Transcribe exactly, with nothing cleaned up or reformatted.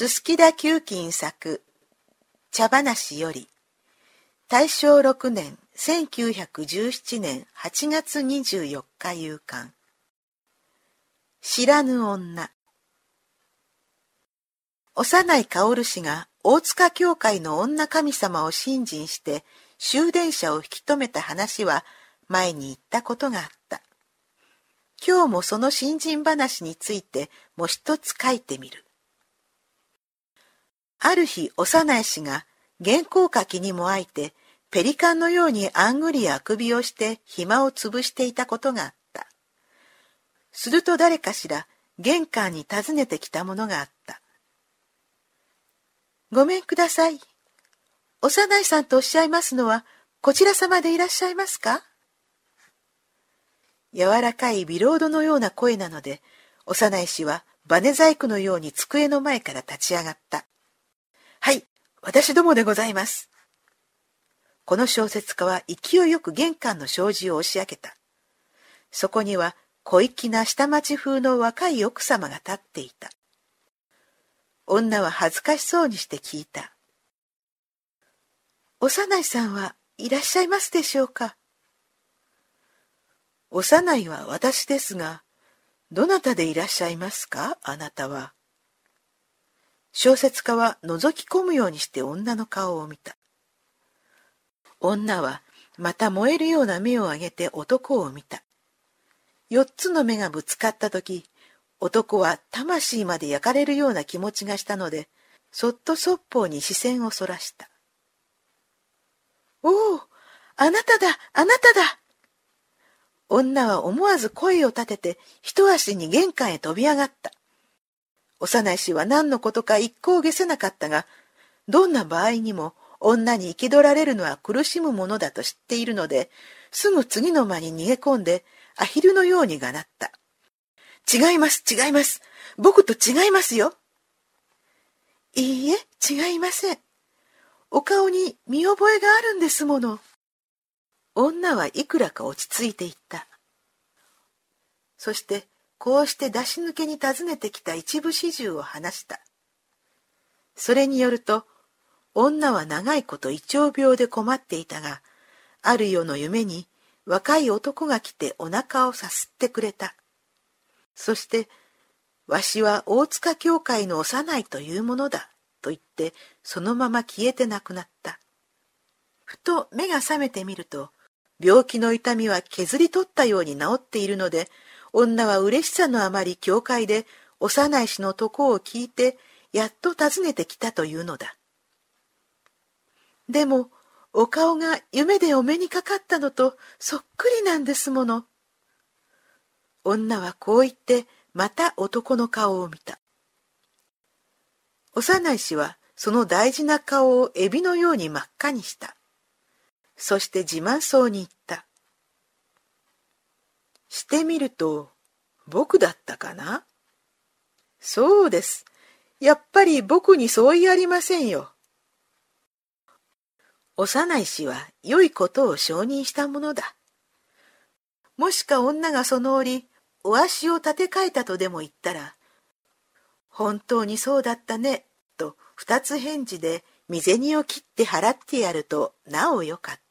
すすきだ久金作茶話より大正六年せんきゅうひゃくじゅうななねんはちがつにじゅうよっか夕刊。知らぬ女。幼い薫氏が大塚教会の女神様を信心して終電車を引き止めた話は前に言ったことがあった。今日もその信心話についてもう一つ書いてみる。ある日、幼い氏が原稿書きにもあいてペリカンのようにあんぐりあくびをして暇をつぶしていたことがあった。すると誰かしら玄関に訪ねてきたものがあった。ごめんください。幼いさんとおっしゃいますのはこちら様でいらっしゃいますか？柔らかいビロードのような声なので、幼い氏はバネ細工のように机の前から立ち上がった。はい、私どもでございます。この小説家は勢いよく玄関の障子を押し開けた。そこには小粋な下町風の若い奥様が立っていた。女は恥ずかしそうにして聞いた。幼いさんはいらっしゃいますでしょうか？幼いは私ですが、どなたでいらっしゃいますか、あなたは。小説家は覗き込むようにして女の顔を見た。女はまた燃えるような目を上げて男を見た。四つの目がぶつかったとき、男は魂まで焼かれるような気持ちがしたので、そっとそっぽうに視線をそらした。おお、あなただ、あなただ。女は思わず声を立てて一足に玄関へ飛び上がった。幼い氏は何のことか一向下せなかったが、どんな場合にも女に生き取られるのは苦しむものだと知っているので、すぐ次の間に逃げ込んでアヒルのようにがなった。違います、違います。僕と違いますよ。いいえ、違いません。お顔に見覚えがあるんですもの。女はいくらか落ち着いていった。そしてこうして出し抜けに訪ねてきた一部始終を話した。それによると、女は長いこと胃腸病で困っていたが、ある夜の夢に若い男が来てお腹をさすってくれた。そして、わしは大塚教会の幼いというものだ、と言って、そのまま消えてなくなった。ふと目が覚めてみると、病気の痛みは削り取ったように治っているので、女は嬉しさのあまり教会で幼い氏の床を聞いて、やっと訪ねてきたというのだ。でも、お顔が夢でお目にかかったのとそっくりなんですもの。女はこう言ってまた男の顔を見た。幼い氏はその大事な顔をエビのように真っ赤にした。そして自慢そうに言った。してみると僕だったかな？そうです。やっぱり僕に相違ありませんよ。幼い氏は良いことを承認したものだ。もしか女がその折、お足を立て替えたとでも言ったら、本当にそうだったね、と二つ返事で身銭を切って払ってやるとなおよかった。